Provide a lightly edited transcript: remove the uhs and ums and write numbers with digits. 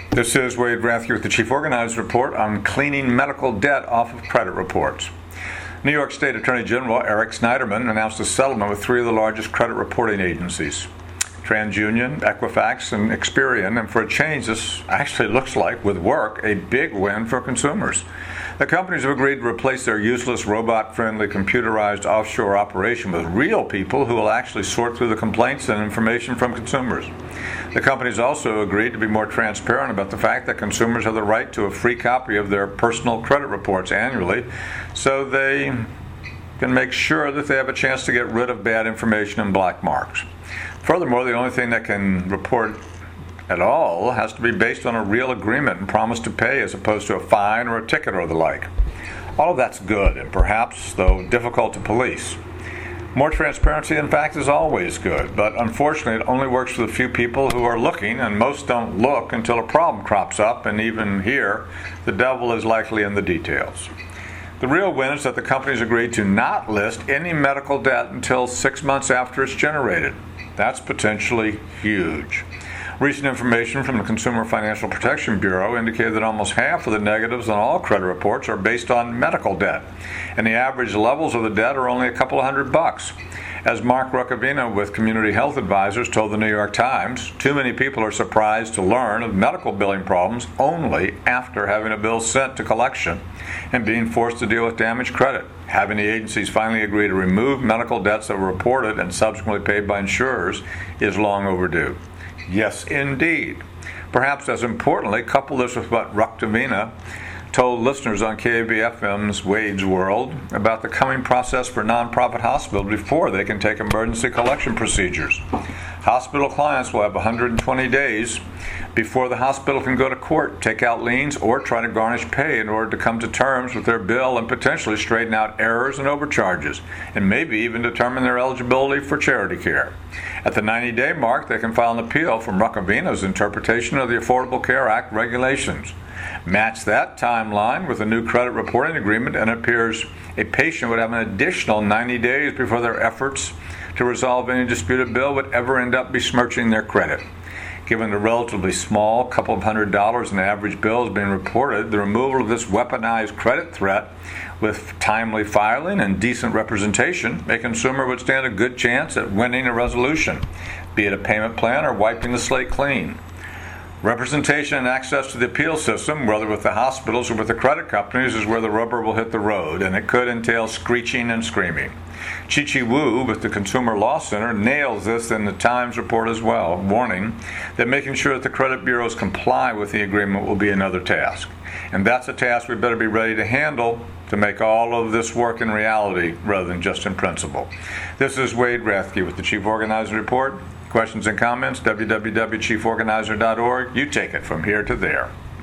This is Wade Rathke with the Chief Organizer Report on cleaning medical debt off of credit reports. New York State Attorney General Eric Schneiderman announced a settlement with three of the largest credit reporting agencies, TransUnion, Equifax, and Experian, and for a change, this actually looks like, with work, a big win for consumers. The companies have agreed to replace their useless, robot-friendly, computerized offshore operation with real people who will actually sort through the complaints and information from consumers. The companies also agreed to be more transparent about the fact that consumers have the right to a free copy of their personal credit reports annually, so they can make sure that they have a chance to get rid of bad information and black marks. Furthermore, the only thing that can report at all has to be based on a real agreement and promise to pay as opposed to a fine or a ticket or the like. All of that's good and perhaps, though, difficult to police. More transparency, in fact, is always good, but unfortunately it only works for the few people who are looking, and most don't look until a problem crops up, and even here, the devil is likely in the details. The real win is that the companies agreed to not list any medical debt until 6 months after it's generated. That's potentially huge. Recent information from the Consumer Financial Protection Bureau indicated that almost half of the negatives on all credit reports are based on medical debt, and the average levels of the debt are only a couple of $100. As Mark Ruccavino with Community Health Advisors told the New York Times, too many people are surprised to learn of medical billing problems only after having a bill sent to collection and being forced to deal with damaged credit. Having the agencies finally agree to remove medical debts that were reported and subsequently paid by insurers is long overdue. Yes, indeed. Perhaps as importantly, couple this with what Ruccavino told listeners on KAB-FM's Wade's World about the coming process for nonprofit hospitals before they can take emergency collection procedures. Hospital clients will have 120 days before the hospital can go to court, take out liens, or try to garnish pay in order to come to terms with their bill and potentially straighten out errors and overcharges, and maybe even determine their eligibility for charity care. At the 90-day mark, they can file an appeal from Ruccavino's interpretation of the Affordable Care Act regulations. Match that timeline with a new credit reporting agreement, and it appears a patient would have an additional 90 days before their efforts to resolve any disputed bill would ever end up besmirching their credit. Given the relatively small couple of $100 in average bills being reported, the removal of this weaponized credit threat with timely filing and decent representation, a consumer would stand a good chance at winning a resolution, be it a payment plan or wiping the slate clean. Representation and access to the appeal system, whether with the hospitals or with the credit companies, is where the rubber will hit the road, and it could entail screeching and screaming. Chi-Chi Wu with the Consumer Law Center nails this in the Times report as well, warning that making sure that the credit bureaus comply with the agreement will be another task. And that's a task we better be ready to handle to make all of this work in reality rather than just in principle. This is Wade Rathke with the Chief Organizer Report. Questions and comments, www.chieforganizer.org. You take it from here to there.